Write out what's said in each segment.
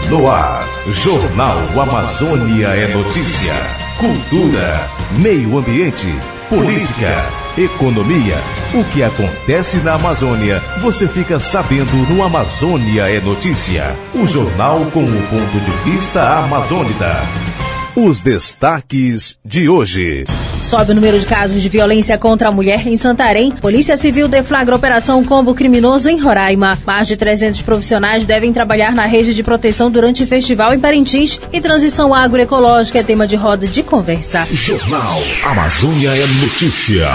No ar, Jornal Amazônia é notícia. Cultura, meio ambiente, política, economia. O que acontece na Amazônia, você fica sabendo no Amazônia é Notícia. O jornal com o ponto de vista amazônida. Os destaques de hoje. Sobe o número de casos de violência contra a mulher em Santarém. Polícia Civil deflagra operação Combo Criminoso em Roraima. Mais de 300 profissionais devem trabalhar na rede de proteção durante o festival em Parintins. E transição agroecológica é tema de roda de conversa. Jornal Amazônia é Notícia.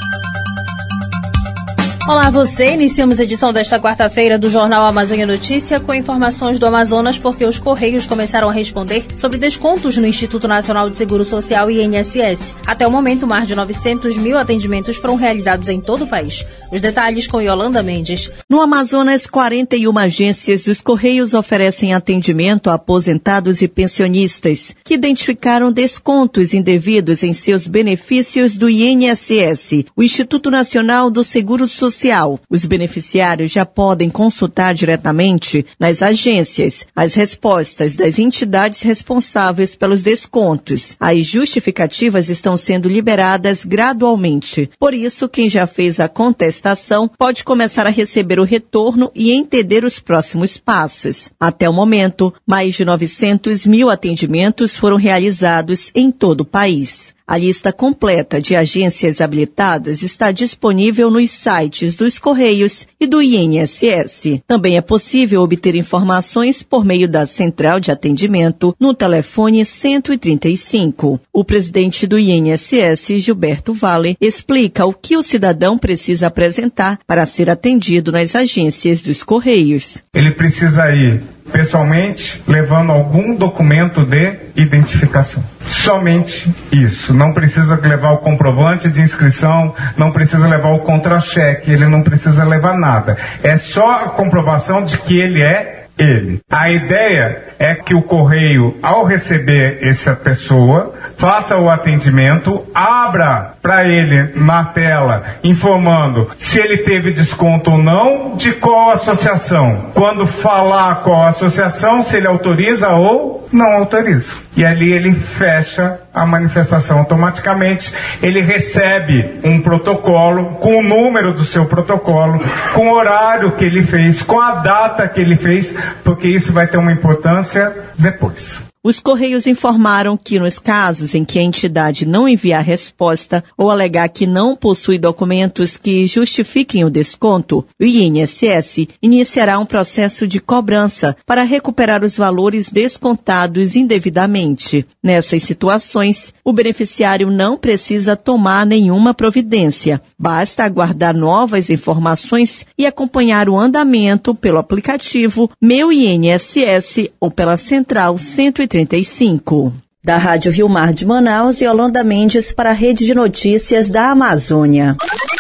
Olá, você. Iniciamos a edição desta quarta-feira do Jornal Amazônia Notícia com informações do Amazonas, porque os Correios começaram a responder sobre descontos no Instituto Nacional de Seguro Social e INSS. Até o momento, mais de 900 mil atendimentos foram realizados em todo o país. Os detalhes com Yolanda Mendes. No Amazonas, 41 agências dos Correios oferecem atendimento a aposentados e pensionistas que identificaram descontos indevidos em seus benefícios do INSS, o Instituto Nacional do Seguro Social. Os beneficiários já podem consultar diretamente nas agências as respostas das entidades responsáveis pelos descontos. As justificativas estão sendo liberadas gradualmente. Por isso, quem já fez a contestação pode começar a receber o retorno e entender os próximos passos. Até o momento, mais de 900 mil atendimentos foram realizados em todo o país. A lista completa de agências habilitadas está disponível nos sites dos Correios e do INSS. Também é possível obter informações por meio da Central de Atendimento no telefone 135. O presidente do INSS, Gilberto Valle, explica o que o cidadão precisa apresentar para ser atendido nas agências dos Correios. Ele precisa ir pessoalmente, levando algum documento de identificação. Somente isso. Não precisa levar o comprovante de inscrição, não precisa levar o contra-cheque, ele não precisa levar nada. É só a comprovação de que ele é ele. A ideia é que o Correio, ao receber essa pessoa, faça o atendimento, abra para ele na tela, informando se ele teve desconto ou não, de qual associação. Quando falar qual associação, se ele autoriza ou não autoriza. E ali ele fecha a manifestação automaticamente. Ele recebe um protocolo com o número do seu protocolo, com o horário que ele fez, com a data que ele fez, porque isso vai ter uma importância depois. Os Correios informaram que nos casos em que a entidade não enviar resposta ou alegar que não possui documentos que justifiquem o desconto, o INSS iniciará um processo de cobrança para recuperar os valores descontados indevidamente. Nessas situações, o beneficiário não precisa tomar nenhuma providência. Basta aguardar novas informações e acompanhar o andamento pelo aplicativo Meu INSS ou pela Central 135. Da Rádio Rio Mar de Manaus, Yolanda Mendes para a Rede de Notícias da Amazônia.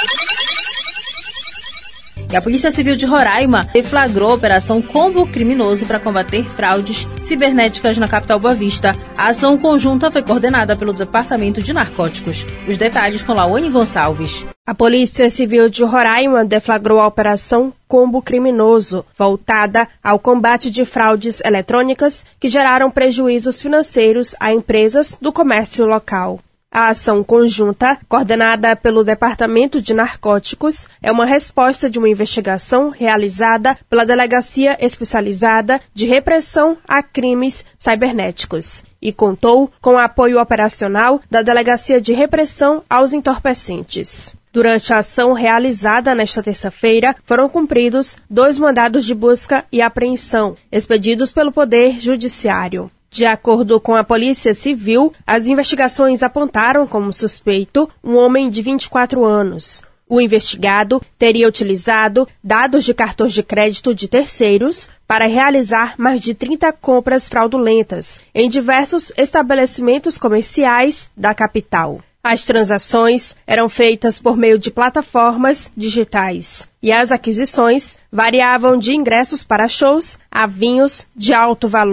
E a Polícia Civil de Roraima deflagrou a operação Combo Criminoso para combater fraudes cibernéticas na capital Boa Vista. A ação conjunta foi coordenada pelo Departamento de Narcóticos. Os detalhes com Laone Gonçalves. A Polícia Civil de Roraima deflagrou a operação Combo Criminoso, voltada ao combate de fraudes eletrônicas que geraram prejuízos financeiros a empresas do comércio local. A ação conjunta, coordenada pelo Departamento de Narcóticos, é uma resposta de uma investigação realizada pela Delegacia Especializada de Repressão a Crimes Cibernéticos e contou com o apoio operacional da Delegacia de Repressão aos Entorpecentes. Durante a ação realizada nesta terça-feira, foram cumpridos 2 mandados de busca e apreensão, expedidos pelo Poder Judiciário. De acordo com a Polícia Civil, as investigações apontaram como suspeito um homem de 24 anos. O investigado teria utilizado dados de cartões de crédito de terceiros para realizar mais de 30 compras fraudulentas em diversos estabelecimentos comerciais da capital. As transações eram feitas por meio de plataformas digitais e as aquisições variavam de ingressos para shows a vinhos de alto valor.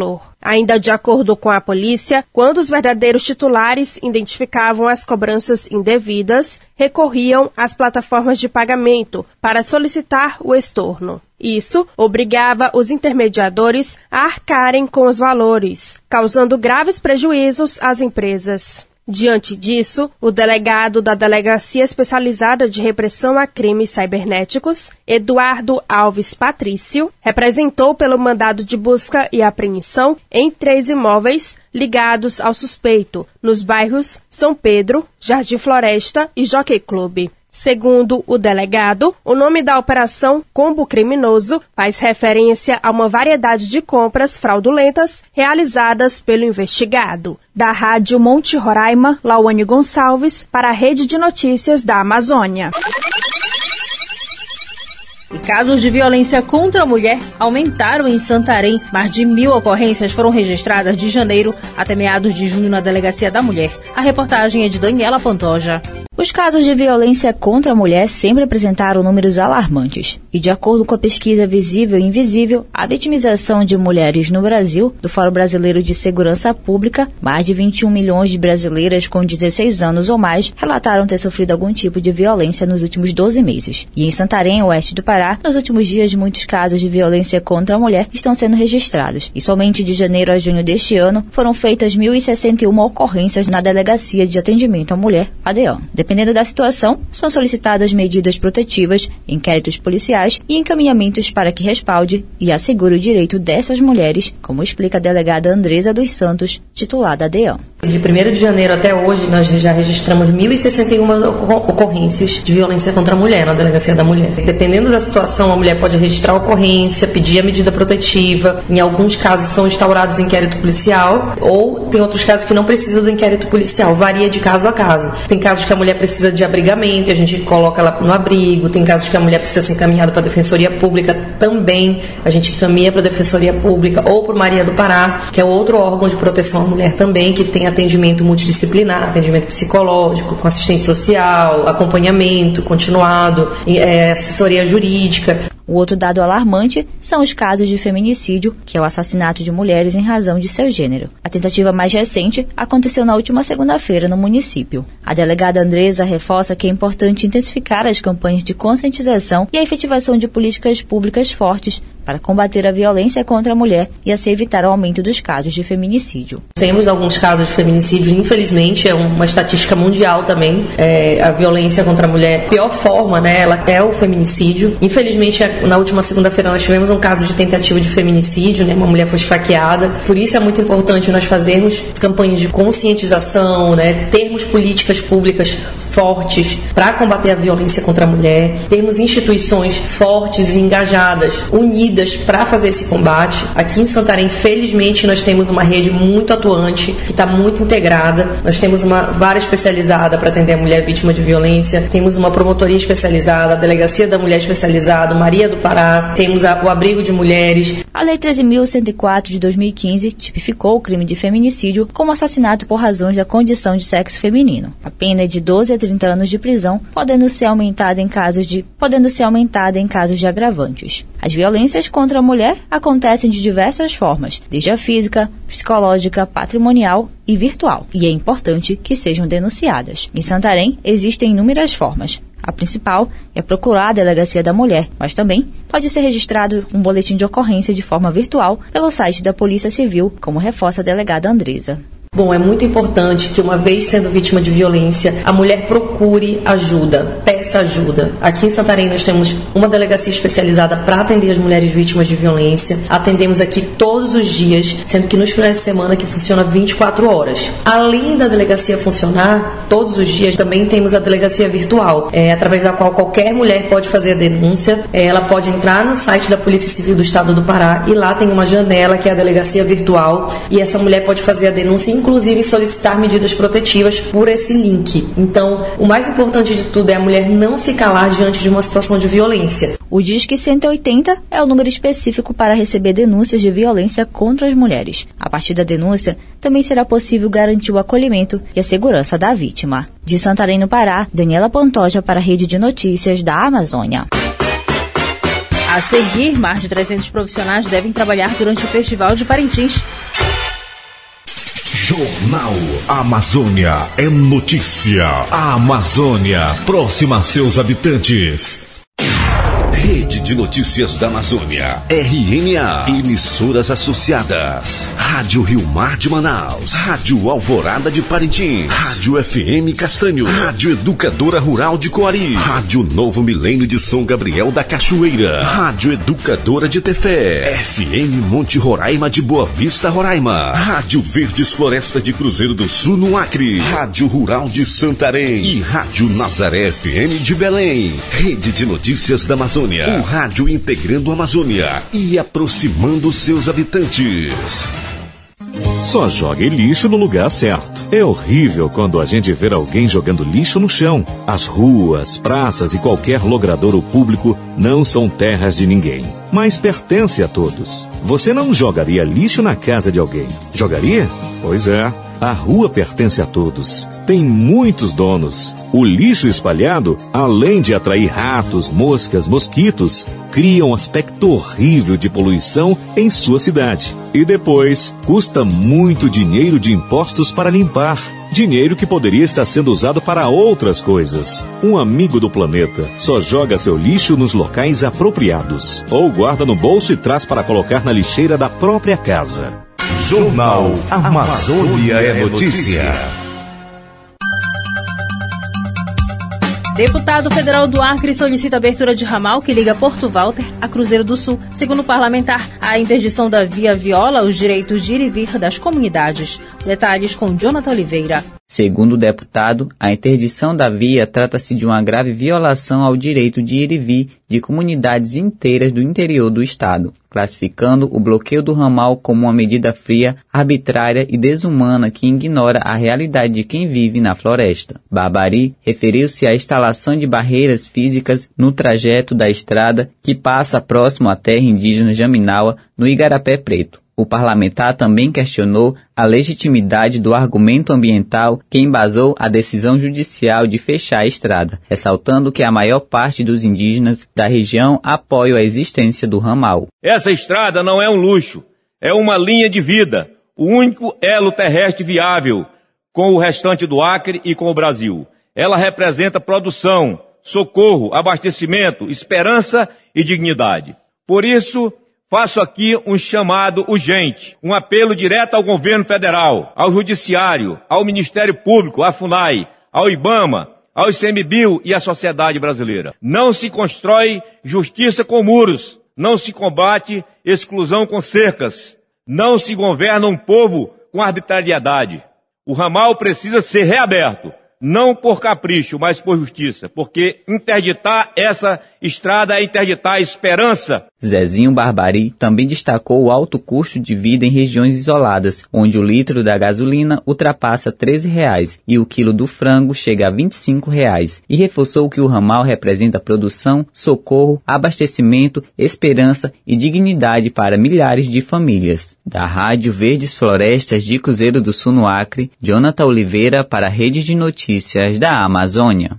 Ainda de acordo com a polícia, quando os verdadeiros titulares identificavam as cobranças indevidas, recorriam às plataformas de pagamento para solicitar o estorno. Isso obrigava os intermediadores a arcarem com os valores, causando graves prejuízos às empresas. Diante disso, o delegado da Delegacia Especializada de Repressão a Crimes Cibernéticos, Eduardo Alves Patrício, representou pelo mandado de busca e apreensão em 3 imóveis ligados ao suspeito, nos bairros São Pedro, Jardim Floresta e Jockey Club. Segundo o delegado, o nome da operação Combo Criminoso faz referência a uma variedade de compras fraudulentas realizadas pelo investigado. Da Rádio Monte Roraima, Lauane Gonçalves, para a Rede de Notícias da Amazônia. E casos de violência contra a mulher aumentaram em Santarém. Mais de 1.000 ocorrências foram registradas de janeiro até meados de junho na Delegacia da Mulher. A reportagem é de Daniela Pantoja. Os casos de violência contra a mulher sempre apresentaram números alarmantes. E de acordo com a pesquisa Visível e Invisível, a vitimização de mulheres no Brasil, do Fórum Brasileiro de Segurança Pública, mais de 21 milhões de brasileiras com 16 anos ou mais relataram ter sofrido algum tipo de violência nos últimos 12 meses. E em Santarém, oeste do Pará, nos últimos dias, muitos casos de violência contra a mulher estão sendo registrados. E somente de janeiro a junho deste ano, foram feitas 1.061 ocorrências na Delegacia de Atendimento à Mulher, ADAM. Dependendo da situação, são solicitadas medidas protetivas, inquéritos policiais e encaminhamentos para que respalde e assegure o direito dessas mulheres, como explica a delegada Andresa dos Santos, titular da ADAM. De 1º de janeiro até hoje, nós já registramos 1.061 ocorrências de violência contra a mulher na Delegacia da Mulher. Dependendo da situação, a mulher pode registrar a ocorrência, pedir a medida protetiva. Em alguns casos são instaurados inquérito policial ou tem outros casos que não precisam do inquérito policial. Varia de caso a caso. Tem casos que a mulher precisa de abrigamento e a gente coloca ela no abrigo. Tem casos que a mulher precisa ser encaminhada para a Defensoria Pública. Também a gente encaminha para a Defensoria Pública ou para o Maria do Pará, que é outro órgão de proteção à mulher também, que tem atendimento multidisciplinar, atendimento psicológico, com assistente social, acompanhamento continuado, assessoria jurídica. O outro dado alarmante são os casos de feminicídio, que é o assassinato de mulheres em razão de seu gênero. A tentativa mais recente aconteceu na última segunda-feira no município. A delegada Andresa reforça que é importante intensificar as campanhas de conscientização e a efetivação de políticas públicas fortes para combater a violência contra a mulher e assim evitar o aumento dos casos de feminicídio. Temos alguns casos de feminicídio, infelizmente, é uma estatística mundial também. A violência contra a mulher, pior forma, ela é o feminicídio. Infelizmente, na última segunda-feira nós tivemos um caso de tentativa de feminicídio, uma mulher foi esfaqueada. Por isso é muito importante nós fazermos campanhas de conscientização, termos políticas públicas fortes para combater a violência contra a mulher, termos instituições fortes e engajadas, unidas para fazer esse combate. Aqui em Santarém, felizmente, nós temos uma rede muito atuante, que está muito integrada. Nós temos uma vara especializada para atender a mulher vítima de violência, temos uma promotoria especializada, a Delegacia da Mulher especializada, Maria do Pará, temos o Abrigo de Mulheres. A Lei 13.104 de 2015 tipificou o crime de feminicídio como assassinato por razões da condição de sexo feminino. A pena é de 12 a 30 anos de prisão, podendo ser aumentada em casos de agravantes. As violências contra a mulher acontecem de diversas formas, desde a física, psicológica, patrimonial e virtual, e é importante que sejam denunciadas. Em Santarém, existem inúmeras formas. A principal é procurar a Delegacia da Mulher, mas também pode ser registrado um boletim de ocorrência de forma virtual pelo site da Polícia Civil, como reforça a delegada Andresa. Bom, é muito importante que, uma vez sendo vítima de violência, a mulher procure ajuda, peça ajuda. Aqui em Santarém nós temos uma delegacia especializada para atender as mulheres vítimas de violência. Atendemos aqui todos os dias, sendo que nos finais de semana que funciona 24 horas. Além da delegacia funcionar todos os dias, também temos a delegacia virtual, através da qual qualquer mulher pode fazer a denúncia. Ela pode entrar no site da Polícia Civil do Estado do Pará e lá tem uma janela que é a delegacia virtual e essa mulher pode fazer a denúncia, inclusive solicitar medidas protetivas por esse link. Então, o mais importante de tudo é a mulher não se calar diante de uma situação de violência. O Disque 180 é o número específico para receber denúncias de violência contra as mulheres. A partir da denúncia, também será possível garantir o acolhimento e a segurança da vítima. De Santarém, no Pará, Daniela Pantoja para a Rede de Notícias da Amazônia. A seguir, mais de 300 profissionais devem trabalhar durante o Festival de Parintins. Jornal Amazônia é notícia. A Amazônia próxima a seus habitantes. Rede de Notícias da Amazônia, RNA, emissoras associadas, Rádio Rio Mar de Manaus, Rádio Alvorada de Parintins, Rádio FM Castanho, Rádio Educadora Rural de Coari, Rádio Novo Milênio de São Gabriel da Cachoeira, Rádio Educadora de Tefé, FM Monte Roraima de Boa Vista, Roraima, Rádio Verdes Floresta de Cruzeiro do Sul no Acre, Rádio Rural de Santarém e Rádio Nazaré FM de Belém. Rede de Notícias da Amazônia, o rádio integrando a Amazônia e aproximando seus habitantes. Só jogue lixo no lugar certo. É horrível quando a gente vê alguém jogando lixo no chão. As ruas, praças e qualquer logradouro público não são terras de ninguém, mas pertence a todos. Você não jogaria lixo na casa de alguém, jogaria? Pois é. A rua pertence a todos. Tem muitos donos. O lixo espalhado, além de atrair ratos, moscas, mosquitos, cria um aspecto horrível de poluição em sua cidade. E depois, custa muito dinheiro de impostos para limpar. Dinheiro que poderia estar sendo usado para outras coisas. Um amigo do planeta só joga seu lixo nos locais apropriados. Ou guarda no bolso e traz para colocar na lixeira da própria casa. Jornal Amazônia é notícia. Deputado federal do Acre solicita abertura de ramal que liga Porto Walter a Cruzeiro do Sul. Segundo o parlamentar, a interdição da via viola os direitos de ir e vir das comunidades. Detalhes com Jonathan Oliveira. Segundo o deputado, a interdição da via trata-se de uma grave violação ao direito de ir e vir de comunidades inteiras do interior do estado, classificando o bloqueio do ramal como uma medida fria, arbitrária e desumana que ignora a realidade de quem vive na floresta. Barbari referiu-se à instalação de barreiras físicas no trajeto da estrada que passa próximo à terra indígena Jaminaua, no Igarapé Preto. O parlamentar também questionou a legitimidade do argumento ambiental que embasou a decisão judicial de fechar a estrada, ressaltando que a maior parte dos indígenas da região apoia a existência do ramal. Essa estrada não é um luxo, é uma linha de vida, o único elo terrestre viável com o restante do Acre e com o Brasil. Ela representa produção, socorro, abastecimento, esperança e dignidade. Por isso, faço aqui um chamado urgente, um apelo direto ao governo federal, ao judiciário, ao Ministério Público, à FUNAI, ao IBAMA, ao ICMBio e à sociedade brasileira. Não se constrói justiça com muros, não se combate exclusão com cercas, não se governa um povo com arbitrariedade. O ramal precisa ser reaberto, não por capricho, mas por justiça, porque interditar essa estrada é interditar a esperança. Zezinho Barbari também destacou o alto custo de vida em regiões isoladas, onde o litro da gasolina ultrapassa R$ 13 e o quilo do frango chega a R$ 25, e reforçou que o ramal representa produção, socorro, abastecimento, esperança e dignidade para milhares de famílias. Da Rádio Verdes Florestas de Cruzeiro do Sul no Acre, Jonathan Oliveira para a Rede de Notícias da Amazônia.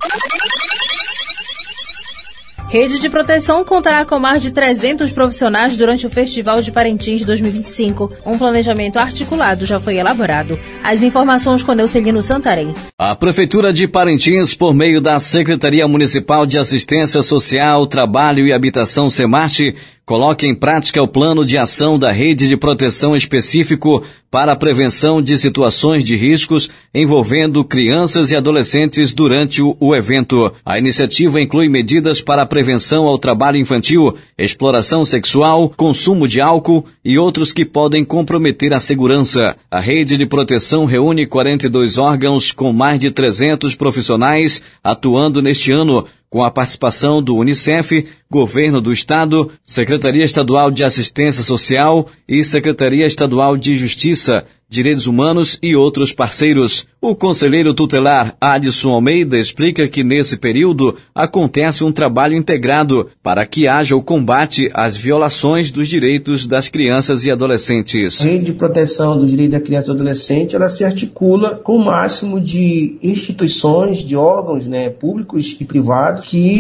Rede de Proteção contará com mais de 300 profissionais durante o Festival de Parintins 2025. Um planejamento articulado já foi elaborado. As informações com Neucelino Santarém. A Prefeitura de Parintins, por meio da Secretaria Municipal de Assistência Social, Trabalho e Habitação SEMARTE, coloca em prática o plano de ação da Rede de Proteção específico para a prevenção de situações de riscos envolvendo crianças e adolescentes durante o evento. A iniciativa inclui medidas para a prevenção ao trabalho infantil, exploração sexual, consumo de álcool e outros que podem comprometer a segurança. A Rede de Proteção reúne 42 órgãos com mais de 300 profissionais atuando neste ano, com a participação do UNICEF, Governo do Estado, Secretaria Estadual de Assistência Social e Secretaria Estadual de Justiça, Direitos Humanos e outros parceiros. O conselheiro tutelar Adson Almeida explica que nesse período acontece um trabalho integrado para que haja o combate às violações dos direitos das crianças e adolescentes. A Rede de Proteção dos Direitos da Criança e do Adolescente, ela se articula com o máximo de instituições, de órgãos, públicos e privados que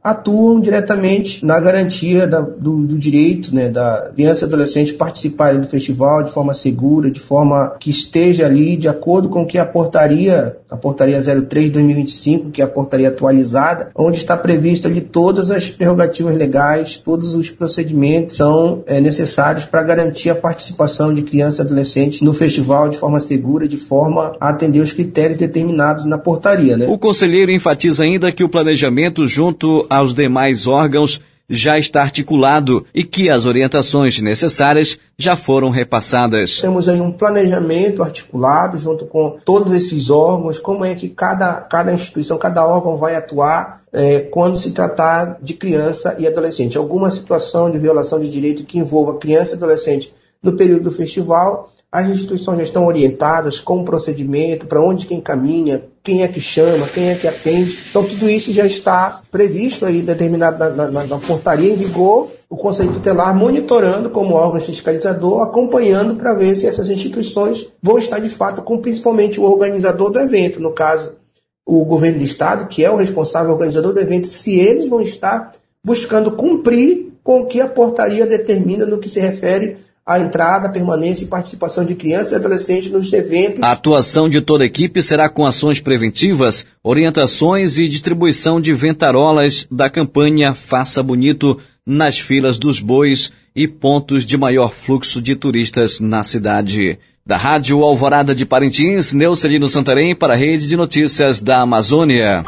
atuam diretamente na garantia do direito, né, da criança e adolescente participarem do festival de forma segura, de forma que esteja ali de acordo com que a portaria 03 de 2025, que é a portaria atualizada, onde está previsto ali todas as prerrogativas legais, todos os procedimentos são necessários para garantir a participação de crianças e adolescentes no festival de forma segura, de forma a atender os critérios determinados na portaria, né? O conselheiro enfatiza ainda que o planejamento junto aos demais órgãos já está articulado e que as orientações necessárias já foram repassadas. Temos aí um planejamento articulado junto com todos esses órgãos, como é que cada instituição, cada órgão vai atuar quando se tratar de criança e adolescente. Alguma situação de violação de direito que envolva criança e adolescente no período do festival, as instituições já estão orientadas com o procedimento, para onde quem caminha, quem é que chama, quem é que atende. Então tudo isso já está previsto aí, determinado na portaria em vigor, o Conselho Tutelar monitorando como órgão fiscalizador, acompanhando para ver se essas instituições vão estar de fato com principalmente o organizador do evento, no caso o governo do estado, que é o responsável organizador do evento, se eles vão estar buscando cumprir com o que a portaria determina no que se refere a entrada, permanência e participação de crianças e adolescentes nos eventos. A atuação de toda a equipe será com ações preventivas, orientações e distribuição de ventarolas da campanha Faça Bonito nas filas dos bois e pontos de maior fluxo de turistas na cidade. Da Rádio Alvorada de Parintins, Neucelino Santarém para a Rede de Notícias da Amazônia.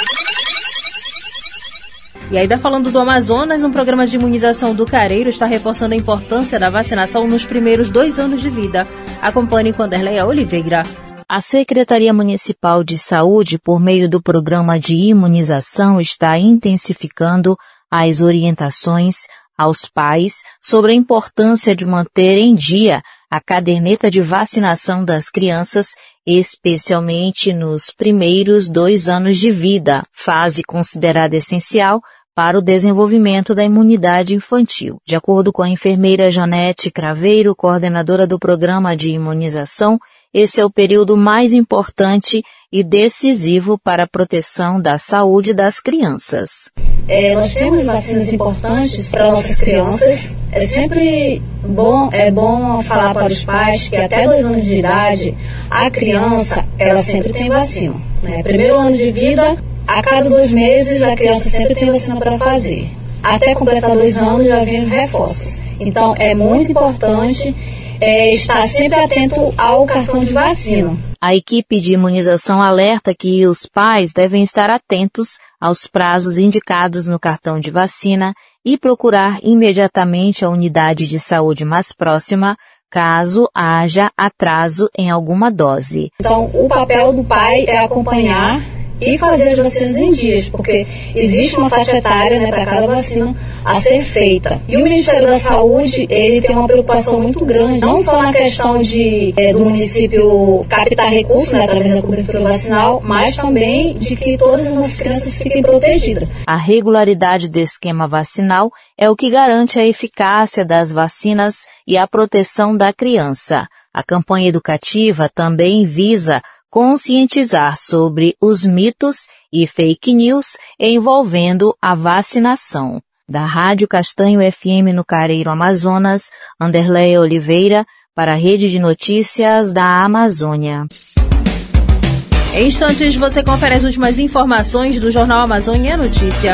E ainda falando do Amazonas, um programa de imunização do Careiro está reforçando a importância da vacinação nos primeiros 2 anos de vida. Acompanhe com Anderleia Oliveira. A Secretaria Municipal de Saúde, por meio do programa de imunização, está intensificando as orientações aos pais sobre a importância de manter em dia a caderneta de vacinação das crianças, especialmente nos primeiros 2 anos de vida, fase considerada essencial para o desenvolvimento da imunidade infantil. De acordo com a enfermeira Janete Craveiro, coordenadora do programa de imunização, esse é o período mais importante e decisivo para a proteção da saúde das crianças. Nós temos vacinas importantes para nossas crianças. É sempre bom falar para os pais que até 2 anos de idade, a criança, ela sempre tem vacina, né? Primeiro ano de vida, a cada 2 meses, a criança sempre tem vacina para fazer. Até completar 2 anos, já vem os reforços. Então, é muito importante estar sempre atento ao cartão de vacina. A equipe de imunização alerta que os pais devem estar atentos aos prazos indicados no cartão de vacina e procurar imediatamente a unidade de saúde mais próxima, caso haja atraso em alguma dose. Então, o papel do pai é acompanhar e fazer as vacinas em dias, porque existe uma faixa etária, né, para cada vacina a ser feita. E o Ministério da Saúde, ele tem uma preocupação muito grande, não só na questão do município captar recursos, né, através da cobertura vacinal, mas também de que todas as nossas crianças fiquem protegidas. A regularidade do esquema vacinal é o que garante a eficácia das vacinas e a proteção da criança. A campanha educativa também visa conscientizar sobre os mitos e fake news envolvendo a vacinação. Da Rádio Castanho FM no Careiro, Amazonas, Anderleia Oliveira, para a Rede de Notícias da Amazônia. Em instantes você confere as últimas informações do Jornal Amazônia Notícia.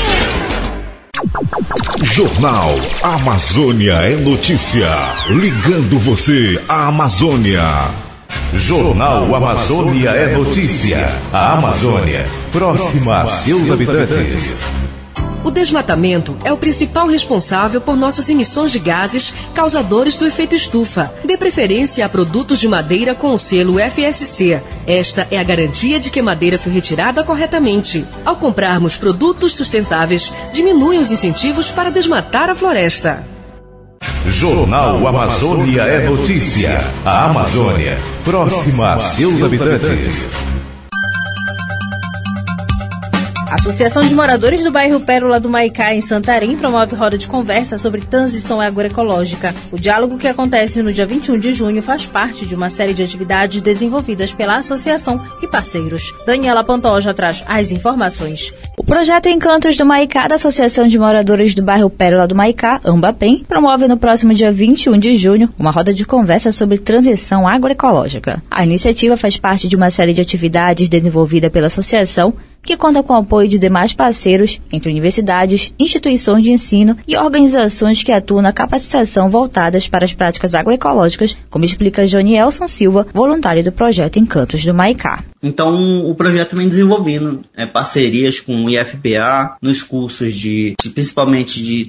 Jornal Amazônia é Notícia. Ligando você à Amazônia. Jornal Amazônia é Notícia. A Amazônia, próxima a seus habitantes. O desmatamento é o principal responsável por nossas emissões de gases causadores do efeito estufa. Dê preferência a produtos de madeira com o selo FSC. Esta é a garantia de que a madeira foi retirada corretamente. Ao comprarmos produtos sustentáveis, diminui os incentivos para desmatar a floresta. Jornal Amazônia é Notícia. A Amazônia, próxima a seus habitantes. A Associação de Moradores do bairro Pérola do Maicá, em Santarém, promove roda de conversa sobre transição agroecológica. O diálogo, que acontece no dia 21 de junho, faz parte de uma série de atividades desenvolvidas pela associação e parceiros. Daniela Pantoja traz as informações. O projeto Encantos do Maicá, da Associação de Moradores do bairro Pérola do Maicá, AMBAPEM, promove no próximo dia 21 de junho uma roda de conversa sobre transição agroecológica. A iniciativa faz parte de uma série de atividades desenvolvida pela associação, que conta com o apoio de demais parceiros, entre universidades, instituições de ensino e organizações que atuam na capacitação voltadas para as práticas agroecológicas, como explica Jonielson Silva, voluntário do projeto Encantos do Maicá. Então, o projeto vem desenvolvendo parcerias com o IFPA, nos cursos principalmente de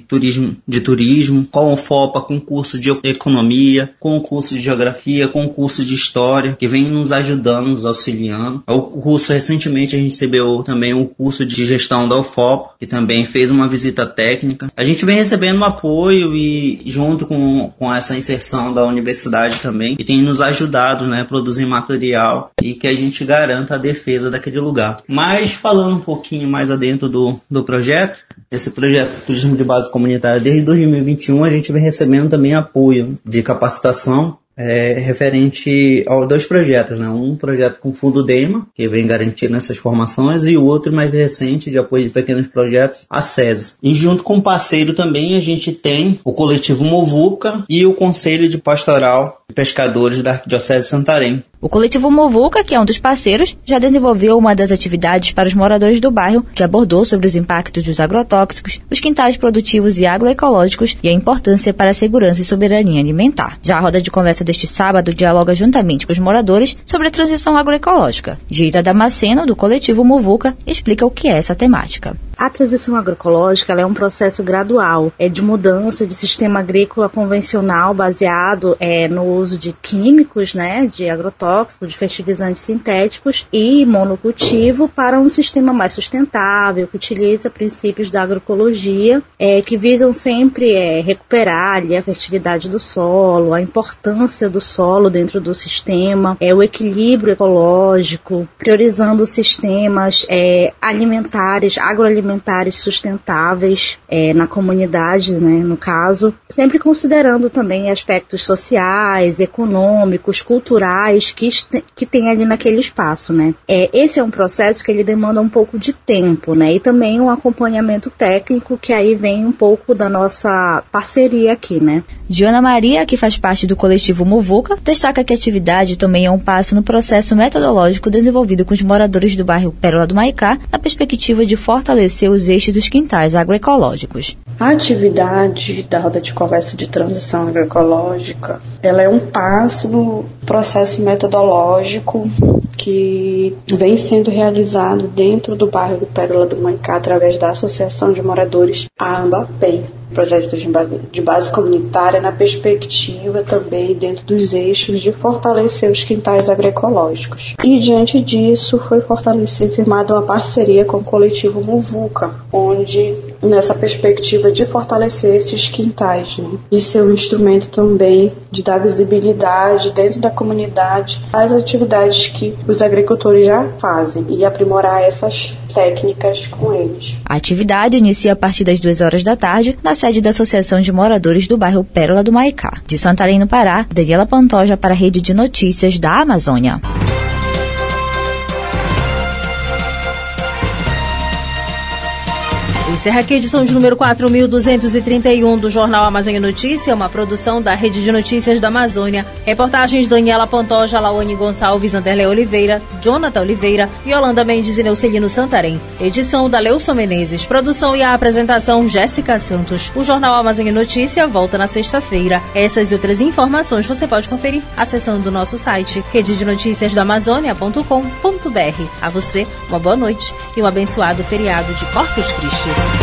turismo, com o FOPA, com o curso de economia, com o curso de geografia, com o curso de história, que vem nos ajudando, nos auxiliando. O curso, recentemente, a gente recebeu também o curso de gestão da UFOP, que também fez uma visita técnica. A gente vem recebendo apoio e junto com essa inserção da universidade também, e tem nos ajudado, a produzir material e que a gente garanta a defesa daquele lugar. Mas falando um pouquinho mais adentro do projeto, esse projeto Turismo de Base Comunitária, desde 2021 a gente vem recebendo também apoio de capacitação referente a dois projetos, um projeto com fundo DEMA, que vem garantindo essas formações, e o outro mais recente, de apoio de pequenos projetos, a SES. E junto com o parceiro também a gente tem o coletivo Movuca e o Conselho de Pastoral de Pescadores da Arquidiocese de Santarém. O coletivo Movuca, que é um dos parceiros, já desenvolveu uma das atividades para os moradores do bairro, que abordou sobre os impactos dos agrotóxicos, os quintais produtivos e agroecológicos e a importância para a segurança e soberania alimentar. Já a roda de conversa deste sábado dialoga juntamente com os moradores sobre a transição agroecológica. Gita Damasceno, do coletivo Movuca, explica o que é essa temática. A transição agroecológica é um processo gradual, de mudança de sistema agrícola convencional baseado no uso de químicos, de agrotóxicos, de fertilizantes sintéticos e monocultivo para um sistema mais sustentável, que utiliza princípios da agroecologia, que visam sempre recuperar a fertilidade do solo, a importância do solo dentro do sistema, o equilíbrio ecológico, priorizando sistemas alimentares, agroalimentares sustentáveis na comunidade, no caso, sempre considerando também aspectos sociais, econômicos, culturais que tem ali naquele espaço, Esse é um processo que ele demanda um pouco de tempo, e também um acompanhamento técnico, que aí vem um pouco da nossa parceria aqui, Diana Maria, que faz parte do coletivo Movuca, destaca que a atividade também é um passo no processo metodológico desenvolvido com os moradores do bairro Pérola do Maicá, na perspectiva de fortalecer os eixos dos quintais agroecológicos. A atividade da roda de conversa de transição agroecológica, ela é um passo no processo metodológico que vem sendo realizado dentro do bairro do Pérola do Maicá através da Associação de Moradores, a AMBAPEM. Projeto de base comunitária na perspectiva também dentro dos eixos de fortalecer os quintais agroecológicos. E diante disso foi fortalecida e firmada uma parceria com o coletivo Movuca, onde nessa perspectiva de fortalecer esses quintais, e ser um instrumento também de dar visibilidade dentro da comunidade às atividades que os agricultores já fazem e aprimorar essas técnicas com eles. A atividade inicia a partir das 2 horas da tarde na sede da Associação de Moradores do bairro Pérola do Maicá. De Santarém, no Pará, Daniela Pantoja para a Rede de Notícias da Amazônia. Encerra aqui a edição de número 4.231 do Jornal Amazônia Notícia, uma produção da Rede de Notícias da Amazônia. Reportagens Daniela Pantoja, Laone Gonçalves, Anderlé Oliveira, Jonathan Oliveira, Yolanda Mendes e Neucelino Santarém. Edição da Leuson Menezes. Produção e a apresentação Jéssica Santos. O Jornal Amazônia Notícia volta na sexta-feira. Essas e outras informações você pode conferir acessando o nosso site rededenoticiasdaamazônia.com.br. A você, uma boa noite e um abençoado feriado de Corpus Christi.